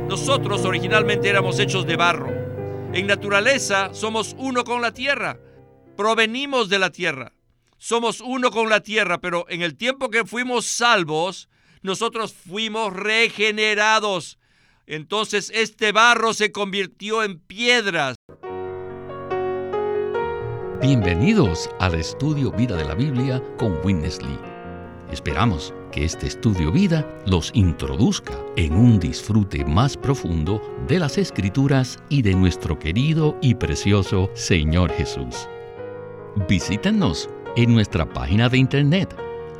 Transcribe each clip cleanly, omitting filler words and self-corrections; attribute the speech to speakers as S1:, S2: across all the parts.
S1: Nosotros originalmente éramos hechos de barro. En naturaleza somos uno con la tierra. Provenimos de la tierra. Somos uno con la tierra, pero en el tiempo que fuimos salvos, nosotros fuimos regenerados. Entonces este barro se convirtió en piedras.
S2: Bienvenidos al Estudio Vida de la Biblia con Witness Lee. Esperamos que este Estudio Vida los introduzca en un disfrute más profundo de las Escrituras y de nuestro querido y precioso Señor Jesús. Visítenos en nuestra página de internet,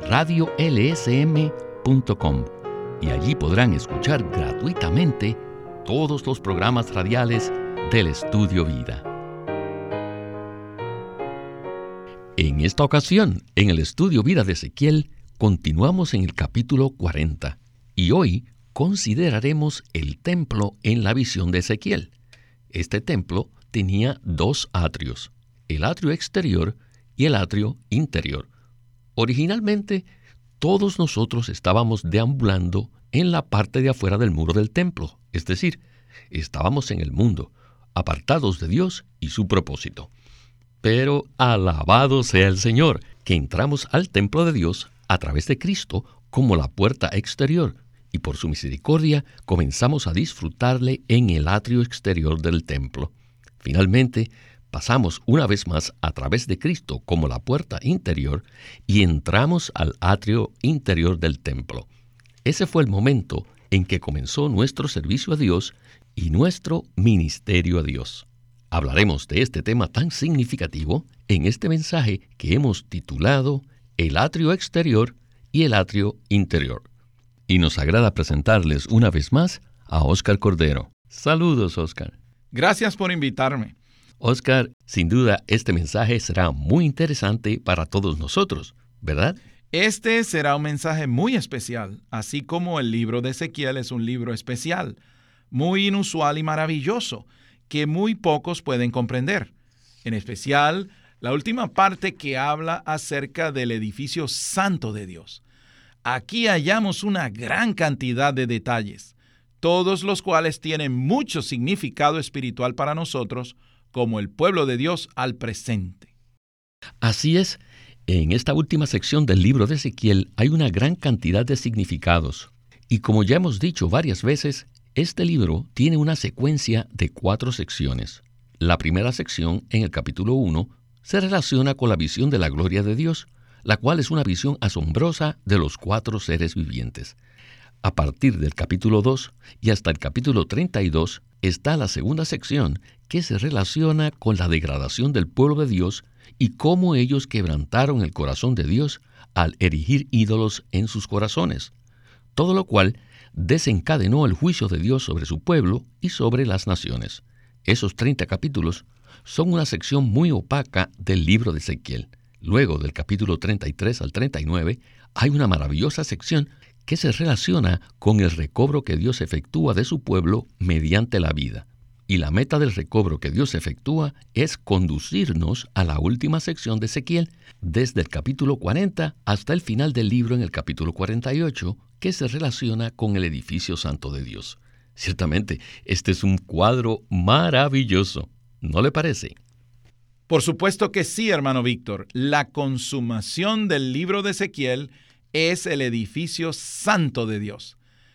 S2: radiolsm.com, y allí podrán escuchar gratuitamente todos los programas radiales del Estudio Vida. En esta ocasión, en el Estudio Vida de Ezequiel, continuamos en el capítulo 40, y hoy consideraremos el templo en la visión de Ezequiel. Este templo tenía dos atrios, el atrio exterior y el atrio interior. Originalmente, todos nosotros estábamos deambulando en la parte de afuera del muro del templo, es decir, estábamos en el mundo, apartados de Dios y su propósito. Pero alabado sea el Señor, que entramos al templo de Dios a través de Cristo como la puerta exterior, y por su misericordia comenzamos a disfrutarle en el atrio exterior del templo. Finalmente, pasamos una vez más a través de Cristo como la puerta interior y entramos al atrio interior del templo. Ese fue el momento en que comenzó nuestro servicio a Dios y nuestro ministerio a Dios. Hablaremos de este tema tan significativo en este mensaje que hemos titulado El atrio exterior y el atrio interior. Y nos agrada presentarles una vez más a Oscar Cordero. Saludos, Oscar.
S3: Gracias por invitarme.
S2: Oscar, sin duda este mensaje será muy interesante para todos nosotros, ¿verdad?
S3: Este será un mensaje muy especial, así como el libro de Ezequiel es un libro especial, muy inusual y maravilloso, que muy pocos pueden comprender. En especial, la última parte que habla acerca del edificio santo de Dios. Aquí hallamos una gran cantidad de detalles, todos los cuales tienen mucho significado espiritual para nosotros, como el pueblo de Dios al presente.
S2: Así es, en esta última sección del libro de Ezequiel hay una gran cantidad de significados. Y como ya hemos dicho varias veces, este libro tiene una secuencia de 4 secciones. La primera sección, en el capítulo 1, se relaciona con la visión de la gloria de Dios, la cual es una visión asombrosa de los 4 seres vivientes. A partir del capítulo 2 y hasta el capítulo 32 está la segunda sección, que se relaciona con la degradación del pueblo de Dios y cómo ellos quebrantaron el corazón de Dios al erigir ídolos en sus corazones, todo lo cual desencadenó el juicio de Dios sobre su pueblo y sobre las naciones. Esos 30 capítulos son una sección muy opaca del libro de Ezequiel. Luego del capítulo 33 al 39 hay una maravillosa sección que se relaciona con el recobro que Dios efectúa de su pueblo mediante la vida. Y la meta del recobro que Dios efectúa es conducirnos a la última sección de Ezequiel, desde el capítulo 40 hasta el final del libro en el capítulo 48, que se relaciona con el edificio santo de Dios. Ciertamente, este es un cuadro maravilloso, ¿no le parece?
S3: Por supuesto que sí, hermano Víctor. La consumación del libro de Ezequiel es el edificio santo de Dios.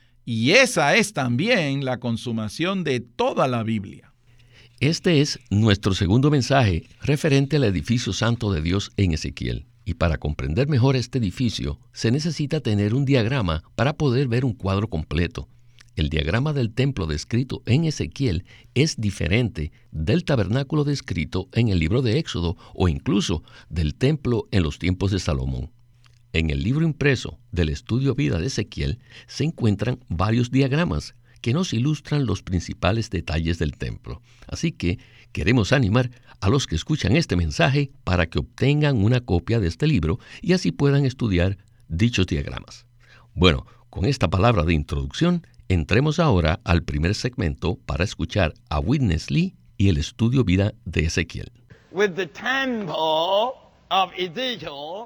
S3: Y esa es también la consumación de toda la Biblia.
S2: Este es nuestro segundo mensaje referente al edificio santo de Dios en Ezequiel. Y para comprender mejor este edificio, se necesita tener un diagrama para poder ver un cuadro completo. El diagrama del templo descrito en Ezequiel es diferente del tabernáculo descrito en el libro de Éxodo o incluso del templo en los tiempos de Salomón. En el libro impreso del Estudio Vida de Ezequiel se encuentran varios diagramas que nos ilustran los principales detalles del templo. Así que queremos animar a los que escuchan este mensaje para que obtengan una copia de este libro y así puedan estudiar dichos diagramas. Bueno, con esta palabra de introducción, entremos ahora al primer segmento para escuchar a Witness Lee y el Estudio Vida de Ezequiel.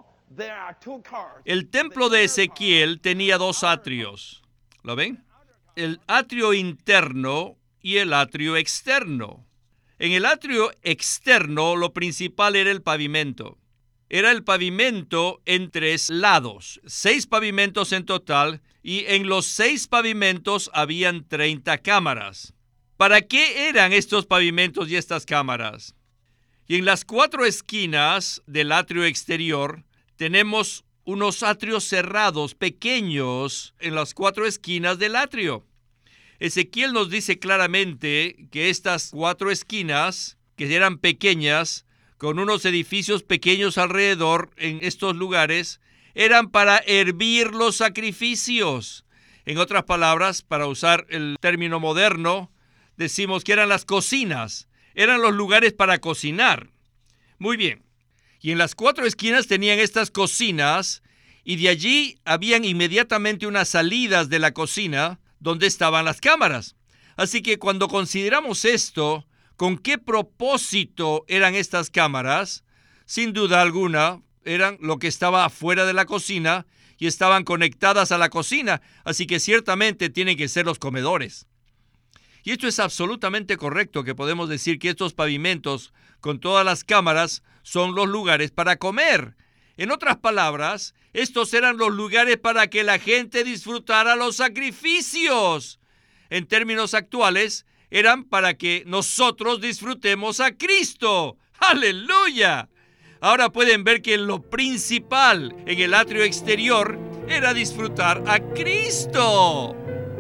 S1: El templo de Ezequiel tenía 2 atrios. ¿Lo ven? el atrio interno y el atrio externo. En el atrio externo, lo principal era el pavimento. Era el pavimento en 3 lados, 6 pavimentos en total, y en los 6 pavimentos habían 30 cámaras. ¿Para qué eran estos pavimentos y estas cámaras? Y en las 4 esquinas del atrio exterior tenemos unos atrios cerrados pequeños en las 4 esquinas del atrio. Ezequiel nos dice claramente que estas 4 esquinas, que eran pequeñas, con unos edificios pequeños alrededor en estos lugares, eran para hervir los sacrificios. En otras palabras, para usar el término moderno, decimos que eran las cocinas, eran los lugares para cocinar. Muy bien. Y en las 4 esquinas tenían estas cocinas, y de allí habían inmediatamente unas salidas de la cocina donde estaban las cámaras. Así que cuando consideramos esto, ¿con qué propósito eran estas cámaras? Sin duda alguna, eran lo que estaba afuera de la cocina y estaban conectadas a la cocina, así que ciertamente tienen que ser los comedores. Y esto es absolutamente correcto, que podemos decir que estos pavimentos con todas las cámaras son los lugares para comer. En otras palabras, estos eran los lugares para que la gente disfrutara los sacrificios. En términos actuales, eran para que nosotros disfrutemos a Cristo. ¡Aleluya! Ahora pueden ver que lo principal en el atrio exterior era disfrutar a Cristo.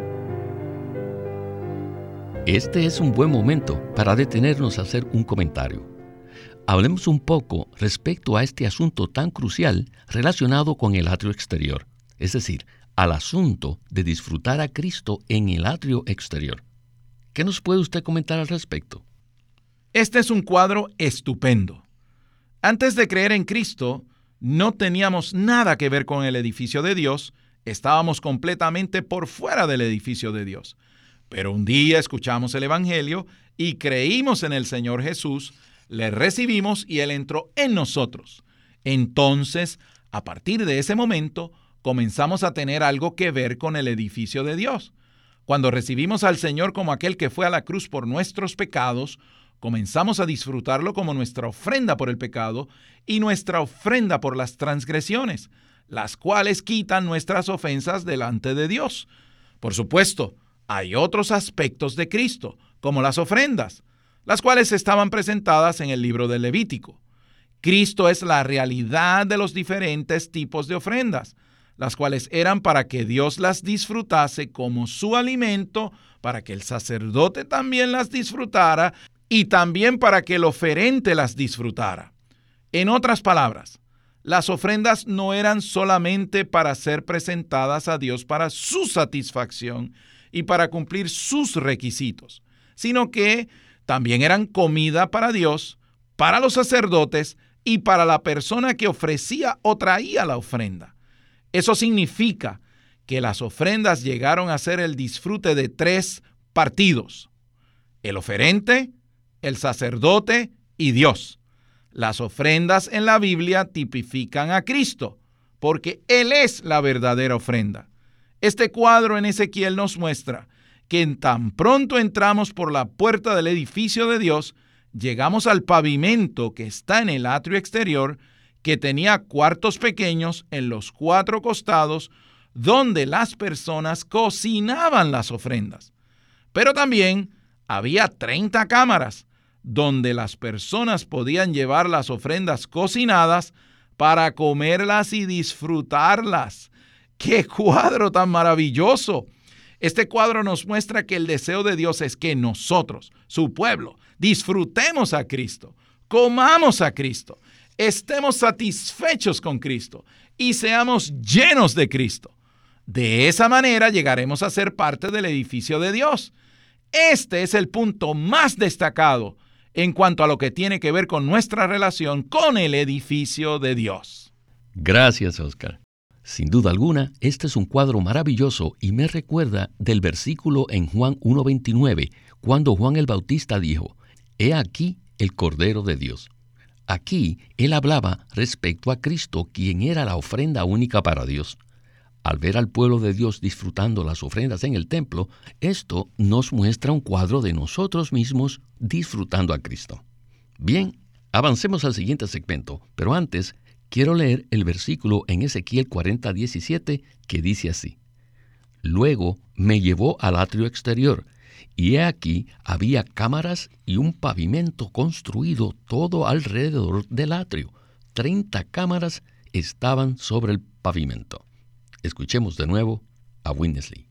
S2: Este es un buen momento para detenernos a hacer un comentario. Hablemos un poco respecto a este asunto tan crucial relacionado con el atrio exterior, es decir, al asunto de disfrutar a Cristo en el atrio exterior. ¿Qué nos puede usted comentar al respecto?
S3: Este es un cuadro estupendo. Antes de creer en Cristo, no teníamos nada que ver con el edificio de Dios, estábamos completamente por fuera del edificio de Dios. Pero un día escuchamos el Evangelio y creímos en el Señor Jesús, le recibimos y Él entró en nosotros. Entonces, a partir de ese momento, comenzamos a tener algo que ver con el edificio de Dios. Cuando recibimos al Señor como aquel que fue a la cruz por nuestros pecados, comenzamos a disfrutarlo como nuestra ofrenda por el pecado y nuestra ofrenda por las transgresiones, las cuales quitan nuestras ofensas delante de Dios. Por supuesto, hay otros aspectos de Cristo, como las ofrendas, las cuales estaban presentadas en el libro del Levítico. Cristo es la realidad de los diferentes tipos de ofrendas, las cuales eran para que Dios las disfrutase como su alimento, para que el sacerdote también las disfrutara y también para que el oferente las disfrutara. En otras palabras, las ofrendas no eran solamente para ser presentadas a Dios para su satisfacción y para cumplir sus requisitos, sino que también eran comida para Dios, para los sacerdotes y para la persona que ofrecía o traía la ofrenda. Eso significa que las ofrendas llegaron a ser el disfrute de 3 partidos: el oferente, el sacerdote y Dios. Las ofrendas en la Biblia tipifican a Cristo, porque Él es la verdadera ofrenda. Este cuadro en Ezequiel nos muestra que en tan pronto entramos por la puerta del edificio de Dios, llegamos al pavimento que está en el atrio exterior, que tenía cuartos pequeños en los 4 costados, donde las personas cocinaban las ofrendas. Pero también había 30 cámaras, donde las personas podían llevar las ofrendas cocinadas para comerlas y disfrutarlas. ¡Qué cuadro tan maravilloso! Este cuadro nos muestra que el deseo de Dios es que nosotros, su pueblo, disfrutemos a Cristo, comamos a Cristo, estemos satisfechos con Cristo y seamos llenos de Cristo. De esa manera llegaremos a ser parte del edificio de Dios. Este es el punto más destacado en cuanto a lo que tiene que ver con nuestra relación con el edificio de Dios.
S2: Gracias, Oscar. Sin duda alguna, este es un cuadro maravilloso y me recuerda del versículo en Juan 1:29, cuando Juan el Bautista dijo: «He aquí el Cordero de Dios». Aquí él hablaba respecto a Cristo, quien era la ofrenda única para Dios. Al ver al pueblo de Dios disfrutando las ofrendas en el templo, esto nos muestra un cuadro de nosotros mismos disfrutando a Cristo. Bien, avancemos al siguiente segmento, pero antes quiero leer el versículo en Ezequiel 40:17 que dice así: Luego me llevó al atrio exterior, y he aquí había cámaras y un pavimento construido todo alrededor del atrio. 30 cámaras estaban sobre el pavimento. Escuchemos de nuevo a Winnesley.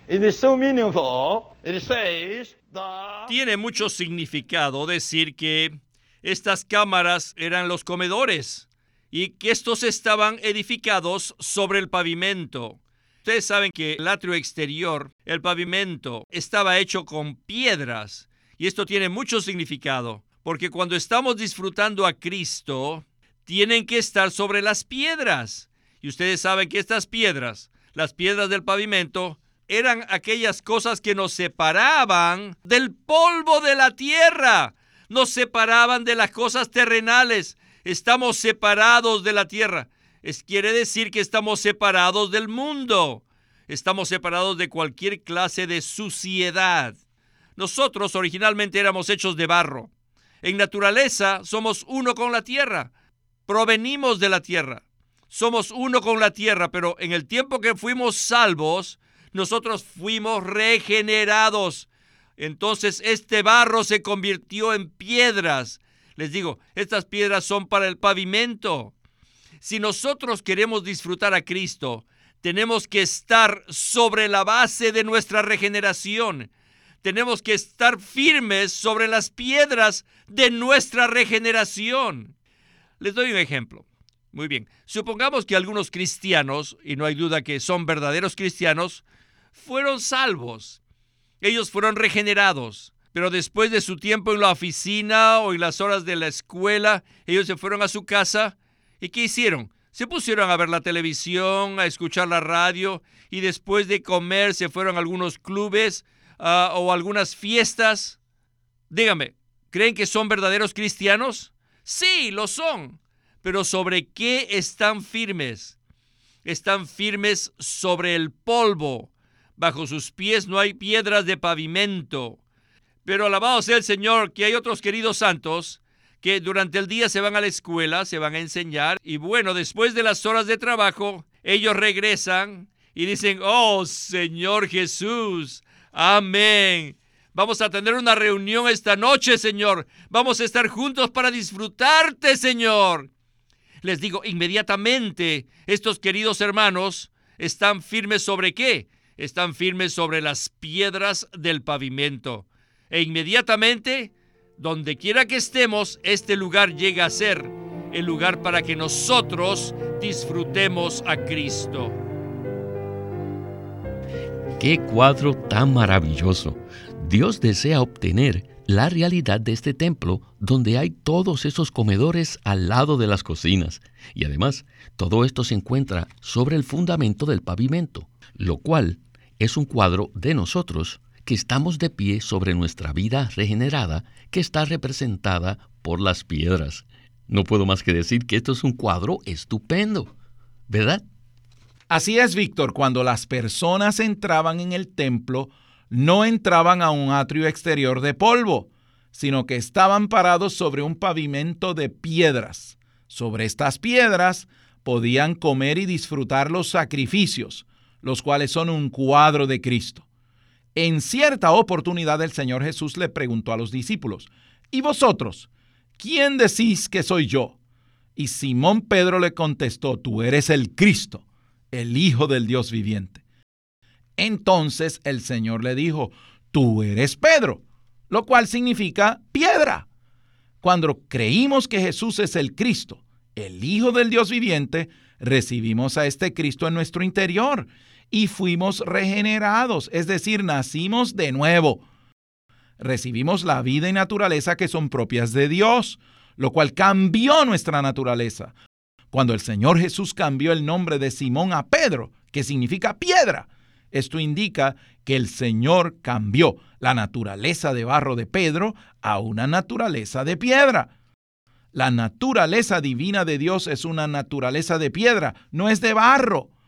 S1: Tiene mucho significado decir que estas cámaras eran los comedores y que estos estaban edificados sobre el pavimento. Ustedes saben que el atrio exterior, el pavimento, estaba hecho con piedras. Y esto tiene mucho significado, porque cuando estamos disfrutando a Cristo, tienen que estar sobre las piedras. Y ustedes saben que estas piedras, las piedras del pavimento, eran aquellas cosas que nos separaban del polvo de la tierra. Nos separaban de las cosas terrenales. Estamos separados de la tierra. Quiere decir que estamos separados del mundo. Estamos separados de cualquier clase de suciedad. Nosotros originalmente éramos hechos de barro. En naturaleza somos uno con la tierra. Provenimos de la tierra. Somos uno con la tierra, pero en el tiempo que fuimos salvos, nosotros fuimos regenerados. Entonces este barro se convirtió en piedras. Les digo, estas piedras son para el pavimento. Si nosotros queremos disfrutar a Cristo, tenemos que estar sobre la base de nuestra regeneración. Tenemos que estar firmes sobre las piedras de nuestra regeneración. Les doy un ejemplo. Muy bien. Supongamos que algunos cristianos, y no hay duda que son verdaderos cristianos, fueron salvos. Ellos fueron regenerados. Pero después de su tiempo en la oficina o en las horas de la escuela, ellos se fueron a su casa. ¿Y qué hicieron? Se pusieron a ver la televisión, a escuchar la radio, y después de comer se fueron a algunos clubes o algunas fiestas. Dígame, ¿creen que son verdaderos cristianos? Sí, lo son. Pero ¿sobre qué están firmes? Están firmes sobre el polvo. Bajo sus pies no hay piedras de pavimento. Pero alabado sea el Señor que hay otros queridos santos que durante el día se van a la escuela, se van a enseñar, y bueno, después de las horas de trabajo, ellos regresan y dicen: oh, Señor Jesús, amén. Vamos a tener una reunión esta noche, Señor. Vamos a estar juntos para disfrutarte, Señor. Les digo, inmediatamente, estos queridos hermanos están firmes ¿sobre qué? Están firmes sobre las piedras del pavimento. E inmediatamente, donde quiera que estemos, este lugar llega a ser el lugar para que nosotros disfrutemos a Cristo.
S2: ¡Qué cuadro tan maravilloso! Dios desea obtener la realidad de este templo donde hay todos esos comedores al lado de las cocinas. Y además, todo esto se encuentra sobre el fundamento del pavimento, lo cual es un cuadro de nosotros que estamos de pie sobre nuestra vida regenerada que está representada por las piedras. No puedo más que decir que esto es un cuadro estupendo, ¿verdad?
S3: Así es, Víctor. Cuando las personas entraban en el templo, no entraban a un atrio exterior de polvo, sino que estaban parados sobre un pavimento de piedras. Sobre estas piedras podían comer y disfrutar los sacrificios, los cuales son un cuadro de Cristo. En cierta oportunidad el Señor Jesús le preguntó a los discípulos: ¿y vosotros? ¿Quién decís que soy yo? Y Simón Pedro le contestó: tú eres el Cristo, el Hijo del Dios viviente. Entonces el Señor le dijo: tú eres Pedro, lo cual significa piedra. Cuando creímos que Jesús es el Cristo, el Hijo del Dios viviente, recibimos a este Cristo en nuestro interior y fuimos regenerados, es decir, nacimos de nuevo. Recibimos la vida y naturaleza que son propias de Dios, lo cual cambió nuestra naturaleza. Cuando el Señor Jesús cambió el nombre de Simón a Pedro, que significa piedra, esto indica que el Señor cambió la naturaleza de barro de Pedro a una naturaleza de piedra. La naturaleza divina de Dios es una naturaleza de piedra, no es de barro.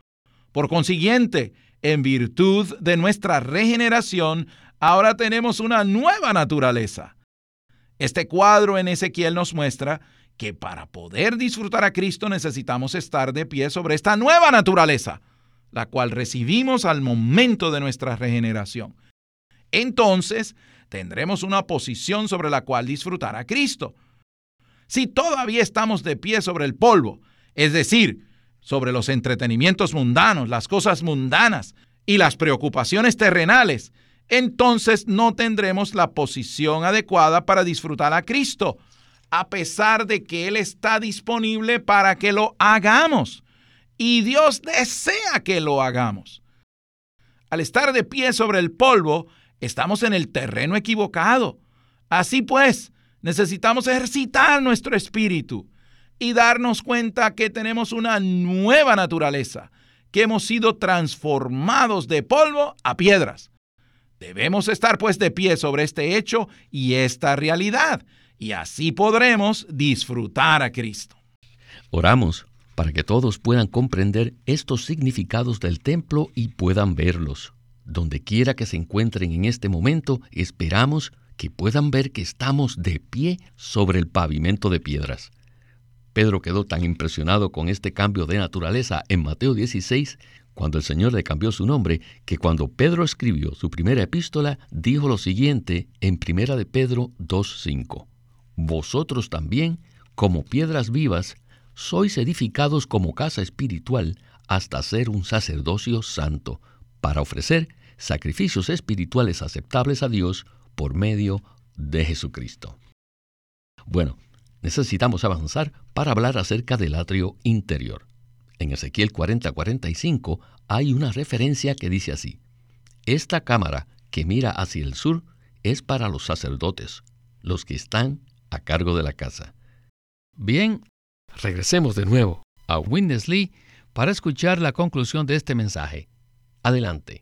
S3: Por consiguiente, en virtud de nuestra regeneración, ahora tenemos una nueva naturaleza. Este cuadro en Ezequiel nos muestra que para poder disfrutar a Cristo necesitamos estar de pie sobre esta nueva naturaleza, la cual recibimos al momento de nuestra regeneración. Entonces, tendremos una posición sobre la cual disfrutar a Cristo. Si todavía estamos de pie sobre el polvo, es decir, sobre los entretenimientos mundanos, las cosas mundanas y las preocupaciones terrenales, entonces no tendremos la posición adecuada para disfrutar a Cristo, a pesar de que Él está disponible para que lo hagamos. Y Dios desea que lo hagamos. Al estar de pie sobre el polvo, estamos en el terreno equivocado. Así pues, necesitamos ejercitar nuestro espíritu y darnos cuenta que tenemos una nueva naturaleza, que hemos sido transformados de polvo a piedras. Debemos estar pues de pie sobre este hecho y esta realidad, y así podremos disfrutar a Cristo.
S2: Oramos para que todos puedan comprender estos significados del templo y puedan verlos. Donde quiera que se encuentren en este momento, esperamos que puedan ver que estamos de pie sobre el pavimento de piedras. Pedro quedó tan impresionado con este cambio de naturaleza en Mateo 16, cuando el Señor le cambió su nombre, que cuando Pedro escribió su primera epístola, dijo lo siguiente en 1 de Pedro 2:5. Vosotros también, como piedras vivas, sois edificados como casa espiritual hasta ser un sacerdocio santo, para ofrecer sacrificios espirituales aceptables a Dios por medio de Jesucristo. Bueno, necesitamos avanzar para hablar acerca del atrio interior. En Ezequiel 40:45 hay una referencia que dice así: esta cámara que mira hacia el sur es para los sacerdotes, los que están a cargo de la casa. Bien, regresemos de nuevo a Witness Lee para escuchar la conclusión de este mensaje. Adelante.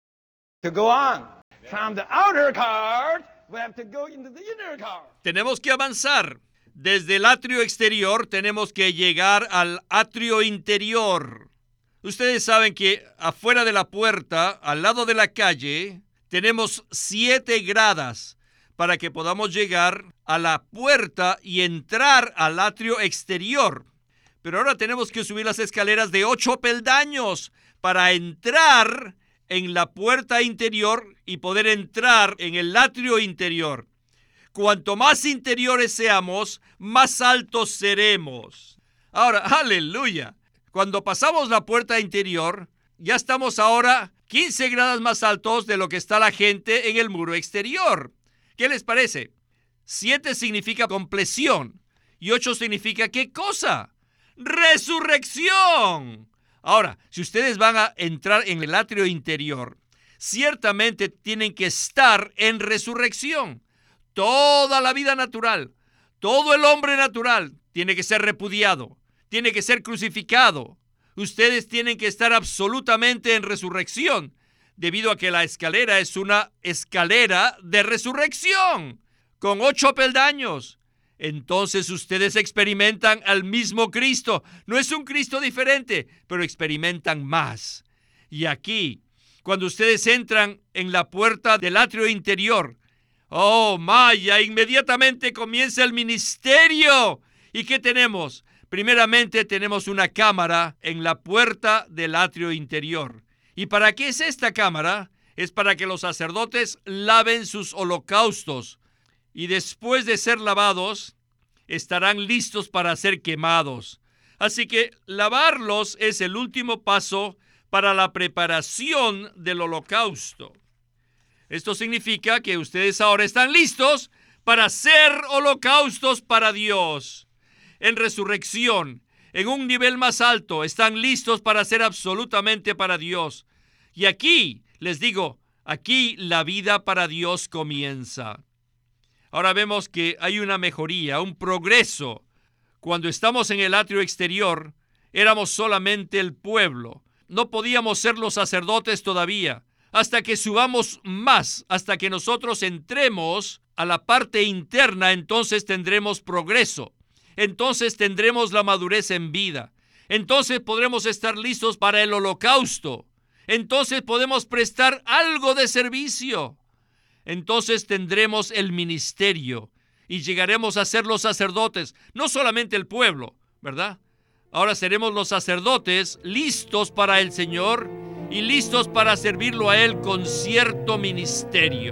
S1: Tenemos que avanzar. Desde el atrio exterior tenemos que llegar al atrio interior. Ustedes saben que afuera de la puerta, al lado de la calle, tenemos 7 gradas para que podamos llegar a la puerta y entrar al atrio exterior. Pero ahora tenemos que subir las escaleras de 8 peldaños para entrar en la puerta interior y poder entrar en el atrio interior. Cuanto más interiores seamos, más altos seremos. Ahora, aleluya. Cuando pasamos la puerta interior, ya estamos ahora 15 grados más altos de lo que está la gente en el muro exterior. ¿Qué les parece? 7 significa compleción y 8 significa ¿qué cosa? ¡Resurrección! Ahora, si ustedes van a entrar en el atrio interior, ciertamente tienen que estar en resurrección. Toda la vida natural, todo el hombre natural tiene que ser repudiado, tiene que ser crucificado. Ustedes tienen que estar absolutamente en resurrección, debido a que la escalera es una escalera de resurrección, con 8 peldaños. Entonces ustedes experimentan al mismo Cristo. No es un Cristo diferente, pero experimentan más. Y aquí, cuando ustedes entran en la puerta del atrio interior, ¡oh, Maya! Inmediatamente comienza el ministerio. ¿Y qué tenemos? Primeramente tenemos una cámara en la puerta del atrio interior. ¿Y para qué es esta cámara? Es para que los sacerdotes laven sus holocaustos. Y después de ser lavados, estarán listos para ser quemados. Así que lavarlos es el último paso para la preparación del holocausto. Esto significa que ustedes ahora están listos para hacer holocaustos para Dios. En resurrección, en un nivel más alto, están listos para hacer absolutamente para Dios. Y aquí, les digo, aquí la vida para Dios comienza. Ahora vemos que hay una mejoría, un progreso. Cuando estamos en el atrio exterior, éramos solamente el pueblo. No podíamos ser los sacerdotes todavía. Hasta que subamos más, hasta que nosotros entremos a la parte interna, entonces tendremos progreso. Entonces tendremos la madurez en vida. Entonces podremos estar listos para el holocausto. Entonces podemos prestar algo de servicio. Entonces tendremos el ministerio y llegaremos a ser los sacerdotes, no solamente el pueblo, ¿verdad? Ahora seremos los sacerdotes listos para el Señor y listos para servirlo a Él con cierto ministerio.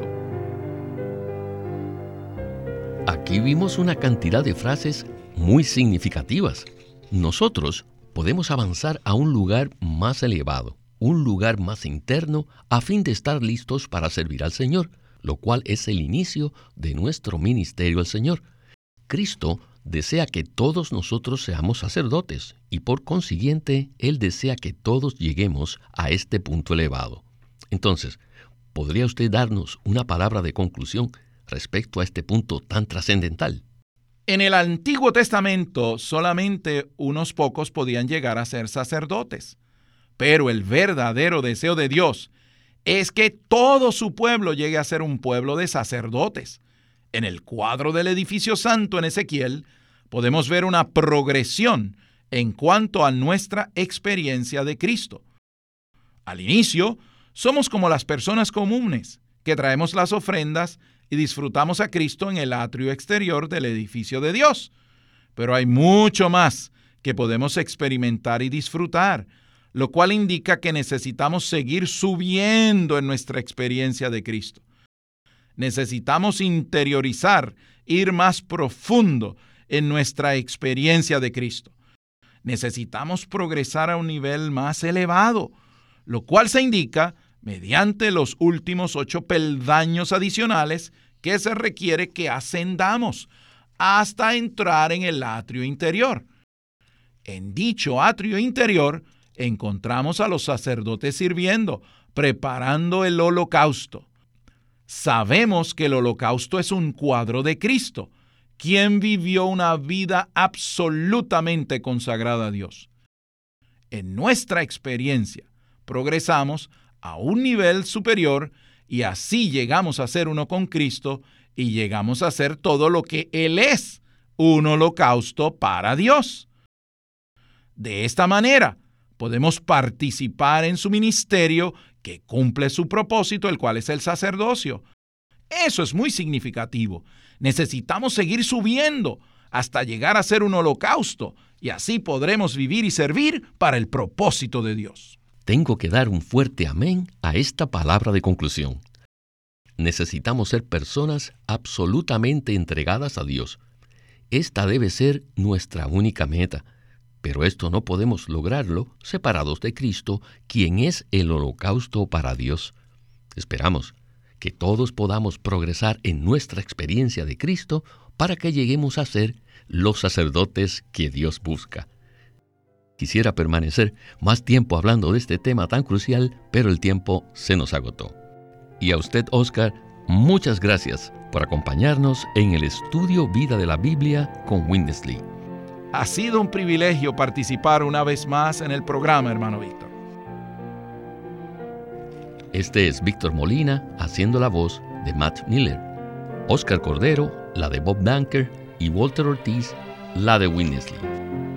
S2: Aquí vimos una cantidad de frases muy significativas. Nosotros podemos avanzar a un lugar más elevado, un lugar más interno, a fin de estar listos para servir al Señor, lo cual es el inicio de nuestro ministerio al Señor. Cristo desea que todos nosotros seamos sacerdotes y por consiguiente, Él desea que todos lleguemos a este punto elevado. Entonces, ¿podría usted darnos una palabra de conclusión respecto a este punto tan trascendental?
S3: En el Antiguo Testamento, solamente unos pocos podían llegar a ser sacerdotes. Pero el verdadero deseo de Dios es que todo su pueblo llegue a ser un pueblo de sacerdotes. En el cuadro del edificio santo en Ezequiel, podemos ver una progresión en cuanto a nuestra experiencia de Cristo. Al inicio, somos como las personas comunes, que traemos las ofrendas y disfrutamos a Cristo en el atrio exterior del edificio de Dios. Pero hay mucho más que podemos experimentar y disfrutar, lo cual indica que necesitamos seguir subiendo en nuestra experiencia de Cristo. Necesitamos interiorizar, ir más profundo en nuestra experiencia de Cristo. Necesitamos progresar a un nivel más elevado, lo cual se indica mediante los últimos 8 peldaños adicionales que se requiere que ascendamos hasta entrar en el atrio interior. En dicho atrio interior encontramos a los sacerdotes sirviendo, preparando el holocausto. Sabemos que el holocausto es un cuadro de Cristo, quien vivió una vida absolutamente consagrada a Dios. En nuestra experiencia, progresamos a un nivel superior y así llegamos a ser uno con Cristo y llegamos a ser todo lo que Él es, un holocausto para Dios. De esta manera, podemos participar en su ministerio que cumple su propósito, el cual es el sacerdocio. Eso es muy significativo. Necesitamos seguir subiendo hasta llegar a ser un holocausto y así podremos vivir y servir para el propósito de Dios.
S2: Tengo que dar un fuerte amén a esta palabra de conclusión. Necesitamos ser personas absolutamente entregadas a Dios. Esta debe ser nuestra única meta, pero esto no podemos lograrlo separados de Cristo, quien es el holocausto para Dios. Esperamos que todos podamos progresar en nuestra experiencia de Cristo para que lleguemos a ser los sacerdotes que Dios busca. Quisiera permanecer más tiempo hablando de este tema tan crucial, pero el tiempo se nos agotó. Y a usted, Oscar, muchas gracias por acompañarnos en el estudio Vida de la Biblia con Witness Lee.
S3: Ha sido un privilegio participar una vez más en el programa, hermano Víctor.
S2: Este es Víctor Molina haciendo la voz de Matt Miller, Oscar Cordero, la de Bob Danker, y Walter Ortiz, la de Witness Lee.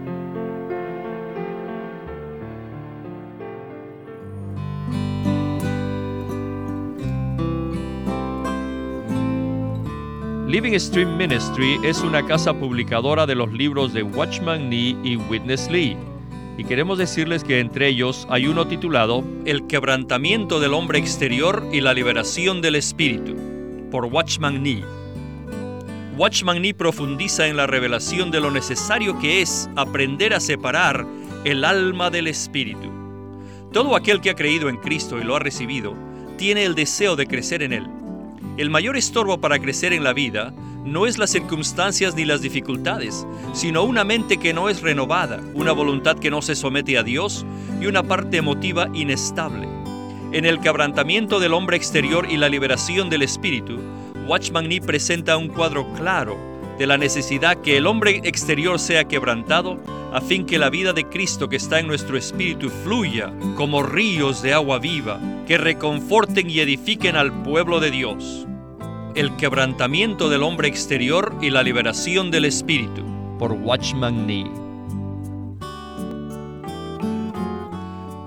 S1: Living Stream Ministry es una casa publicadora de los libros de Watchman Nee y Witness Lee. Y queremos decirles que entre ellos hay uno titulado El quebrantamiento del hombre exterior y la liberación del espíritu, por Watchman Nee. Watchman Nee profundiza en la revelación de lo necesario que es aprender a separar el alma del espíritu. Todo aquel que ha creído en Cristo y lo ha recibido, tiene el deseo de crecer en Él. El mayor estorbo para crecer en la vida no es las circunstancias ni las dificultades, sino una mente que no es renovada, una voluntad que no se somete a Dios y una parte emotiva inestable. En el quebrantamiento del hombre exterior y la liberación del espíritu, Watchman Nee presenta un cuadro claro de la necesidad que el hombre exterior sea quebrantado a fin que la vida de Cristo que está en nuestro espíritu fluya como ríos de agua viva que reconforten y edifiquen al pueblo de Dios. El quebrantamiento del hombre exterior y la liberación del espíritu, por Watchman Nee.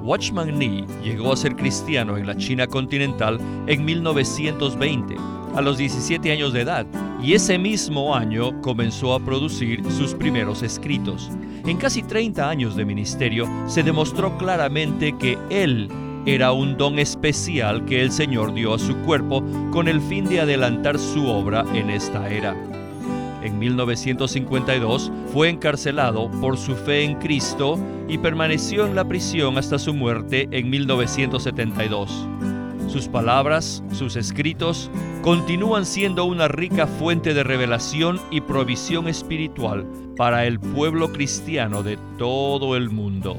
S1: Watchman Nee llegó a ser cristiano en la China continental en 1920, a los 17 años de edad, y ese mismo año comenzó a producir sus primeros escritos. En casi 30 años de ministerio se demostró claramente que él era un don especial que el Señor dio a su cuerpo con el fin de adelantar su obra en esta era. En 1952 fue encarcelado por su fe en Cristo y permaneció en la prisión hasta su muerte en 1972. Sus palabras, sus escritos, continúan siendo una rica fuente de revelación y provisión espiritual para el pueblo cristiano de todo el mundo.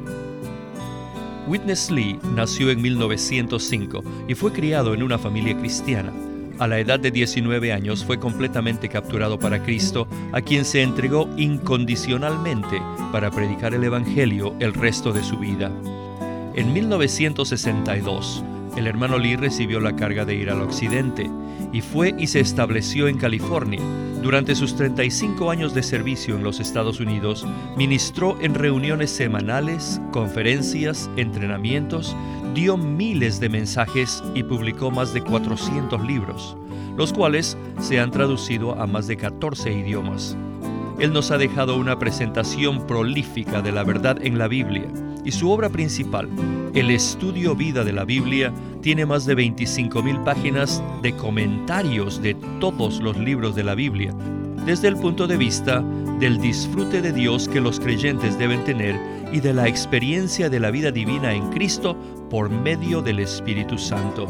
S1: Witness Lee nació en 1905 y fue criado en una familia cristiana. A la edad de 19 años fue completamente capturado para Cristo, a quien se entregó incondicionalmente para predicar el Evangelio el resto de su vida. En 1962, el hermano Lee recibió la carga de ir al occidente y fue y se estableció en California. Durante sus 35 años de servicio en los Estados Unidos, ministró en reuniones semanales, conferencias, entrenamientos, dio miles de mensajes y publicó más de 400 libros, los cuales se han traducido a más de 14 idiomas. Él nos ha dejado una presentación prolífica de la verdad en la Biblia, y su obra principal, el Estudio Vida de la Biblia, tiene más de 25,000 páginas de comentarios de todos los libros de la Biblia, desde el punto de vista del disfrute de Dios que los creyentes deben tener y de la experiencia de la vida divina en Cristo por medio del Espíritu Santo.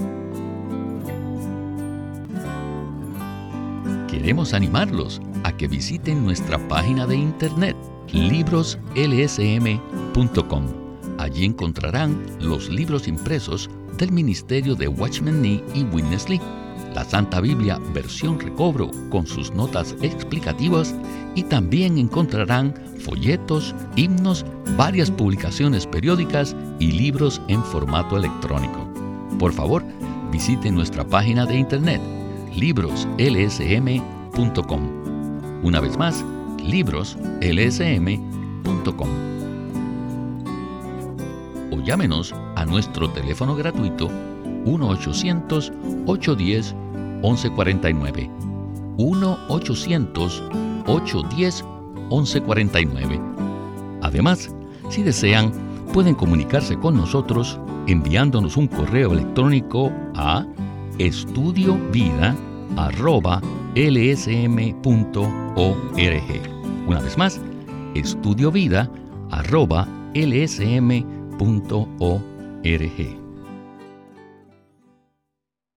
S2: Queremos animarlos a que visiten nuestra página de internet, libroslsm.com. Allí encontrarán los libros impresos del ministerio de Watchman Nee y Witness Lee, la Santa Biblia versión recobro con sus notas explicativas, y también encontrarán folletos, himnos, varias publicaciones periódicas y libros en formato electrónico. Por favor, visite nuestra página de internet, libroslsm.com. Una vez más, libroslsm.com. O llámenos a nuestro teléfono gratuito 1-800-810-1149. 1-800-810-1149. Además, si desean, pueden comunicarse con nosotros enviándonos un correo electrónico a estudiovida@lsm.org. Una vez más, estudiovida@lsm.org.